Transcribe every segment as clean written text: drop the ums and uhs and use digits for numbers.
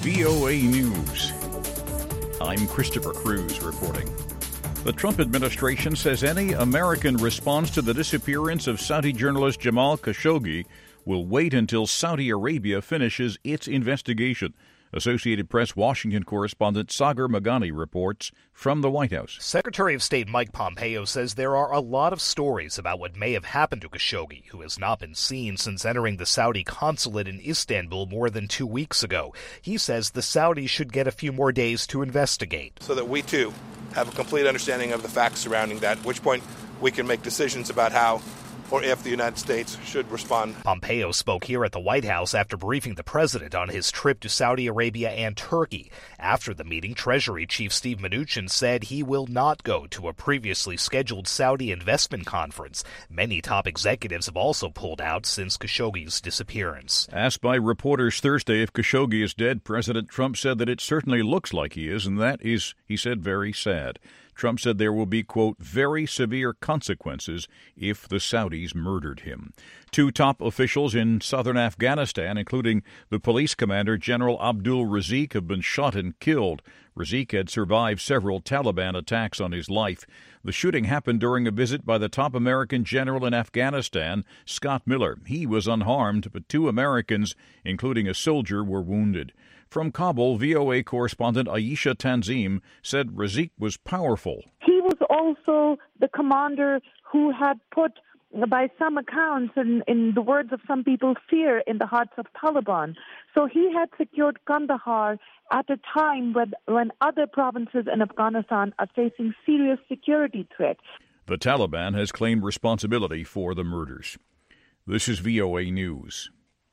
VOA News. I'm Christopher Cruz reporting. The Trump administration says any American response to the disappearance of Saudi journalist Jamal Khashoggi will wait until Saudi Arabia finishes its investigation. Associated Press Washington correspondent Sagar Meghani reports from the White House. Secretary of State Mike Pompeo says there are a lot of stories about what may have happened to Khashoggi, who has not been seen since entering the Saudi consulate in Istanbul more than 2 weeks ago. He says the Saudis should get a few more days to investigate. So that we, too, have a complete understanding of the facts surrounding that, at which point we can make decisions about how or if the United States should respond. Pompeo spoke here at the White House after briefing the president on his trip to Saudi Arabia and Turkey. After the meeting, Treasury Chief Steve Mnuchin said he will not go to a previously scheduled Saudi investment conference. Many top executives have also pulled out since Khashoggi's disappearance. Asked by reporters Thursday if Khashoggi is dead, President Trump said that it certainly looks like he is, and that is, he said, very sad. Trump said there will be, quote, very severe consequences if the Saudis murdered him. 2 top officials in southern Afghanistan, including the police commander, General Abdul Razik, have been shot and killed. Razik had survived several Taliban attacks on his life. The shooting happened during a visit by the top American general in Afghanistan, Scott Miller. He was unharmed, but 2 Americans, including a soldier, were wounded. From Kabul, VOA correspondent Aisha Tanzim said Razik was powerful. He was also the commander who had put, by some accounts, in the words of some people, fear in the hearts of Taliban. So he had secured Kandahar at a time when other provinces in Afghanistan are facing serious security threats. The Taliban has claimed responsibility for the murders. This is VOA News.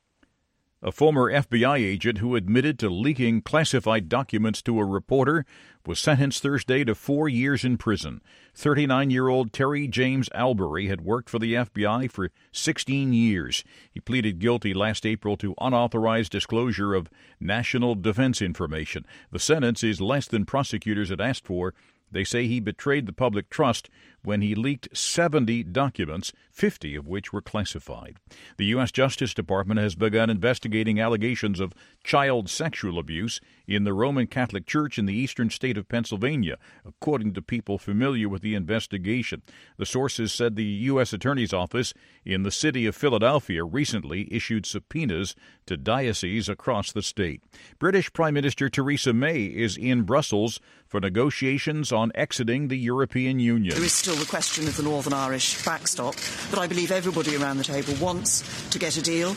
A former FBI agent who admitted to leaking classified documents to a reporter was sentenced Thursday to 4 years in prison. 39-year-old Terry James Albury had worked for the FBI for 16 years. He pleaded guilty last April to unauthorized disclosure of national defense information. The sentence is less than prosecutors had asked for. They say he betrayed the public trust when he leaked 70 documents, 50 of which were classified. The U.S. Justice Department has begun investigating allegations of child sexual abuse in the Roman Catholic Church in the eastern state of Pennsylvania, according to people familiar with the investigation. The sources said the U.S. Attorney's Office in the city of Philadelphia recently issued subpoenas to dioceses across the state. British Prime Minister Theresa May is in Brussels for negotiations on exiting the European Union. There is still the question of the Northern Irish backstop, but I believe everybody around the table wants to get a deal.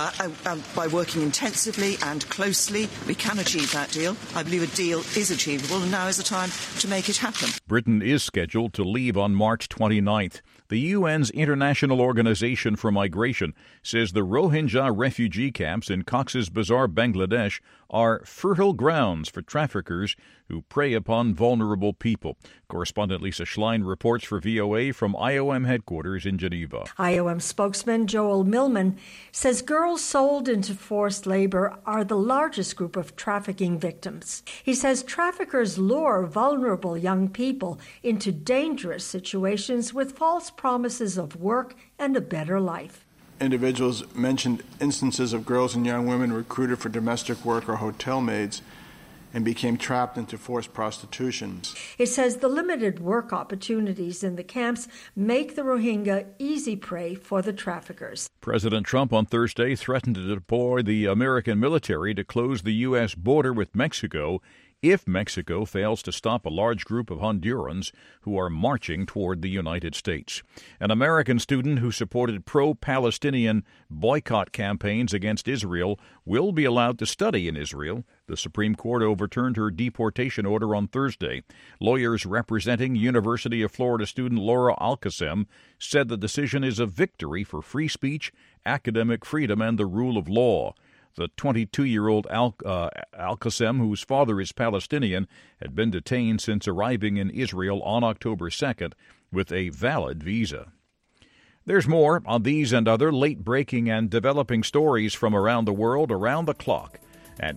By working intensively and closely, we can achieve that deal. I believe a deal is achievable, and now is the time to make it happen. Britain is scheduled to leave on March 29th. The UN's International Organization for Migration says the Rohingya refugee camps in Cox's Bazar, Bangladesh, are fertile grounds for traffickers who prey upon vulnerable people. Correspondent Lisa Schlein reports for VOA from IOM headquarters in Geneva. IOM spokesman Joel Millman says girls sold into forced labor are the largest group of trafficking victims. He says traffickers lure vulnerable young people into dangerous situations with false promises of work and a better life. Individuals mentioned instances of girls and young women recruited for domestic work or hotel maids and became trapped into forced prostitution. It says the limited work opportunities in the camps make the Rohingya easy prey for the traffickers. President Trump on Thursday threatened to deploy the American military to close the U.S. border with Mexico if Mexico fails to stop a large group of Hondurans who are marching toward the United States. An American student who supported pro-Palestinian boycott campaigns against Israel will be allowed to study in Israel. The Supreme Court overturned her deportation order on Thursday. Lawyers representing University of Florida student Laura Alcasem said the decision is a victory for free speech, academic freedom, and the rule of law. The 22-year-old Al-Qassem, whose father is Palestinian, had been detained since arriving in Israel on October 2nd with a valid visa. There's more on these and other late-breaking and developing stories from around the world around the clock at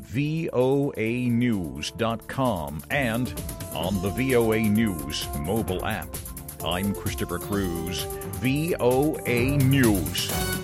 voanews.com and on the VOA News mobile app. I'm Christopher Cruz, VOA News.